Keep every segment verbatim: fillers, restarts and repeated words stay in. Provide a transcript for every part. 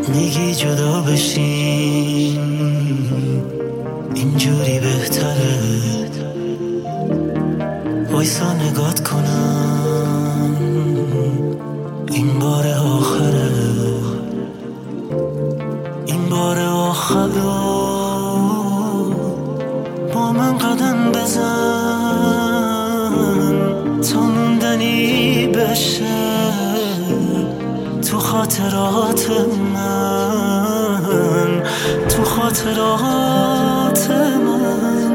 میگی جدا بشیم اینجوری بهتره، وایسا نگات کنم این بار آخره، این بار آخره، با من قدم بزن تا موندنی بشه تو خاطرات من، تو خاطرات من.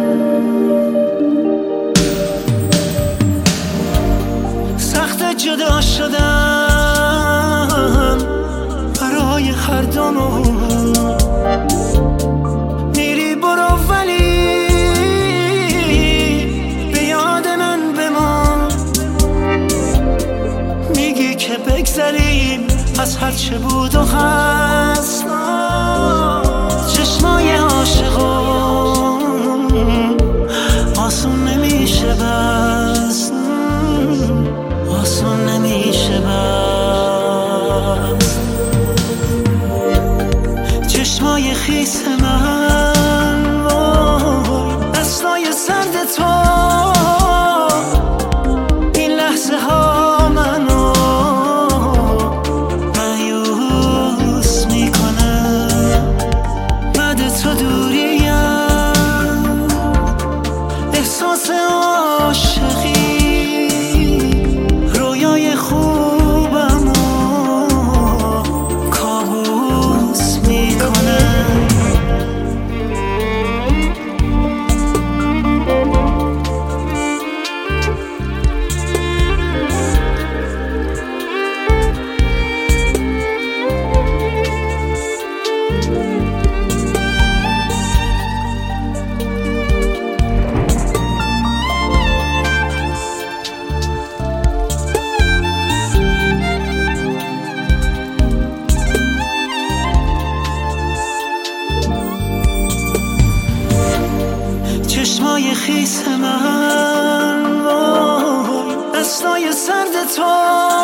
سخت جدا شدن برای هر دومون، میری برو ولی به یاد من بمان، میگی که بگذریم از هر چه بود و هست، چشمای عاشقون آسون نمیشه بس، آسون نمیشه بس. چشمای خیس من وای دستای سرد تو، این لحظه ها منو مایوس میکنه، بعد تو دوریم احساس عاشقی رویای خوبمو کابوس میکنه. چشمای خیس من وای دستای سرد تو،